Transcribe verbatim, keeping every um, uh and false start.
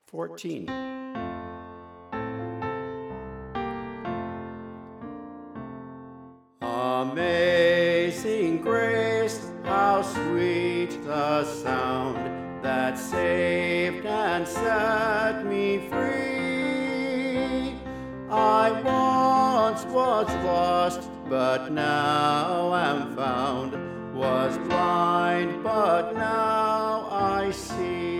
fourteen. Amazing grace, how sweet the sound that saved and set me free. I once was lost, but now am found, was blind, but now I see.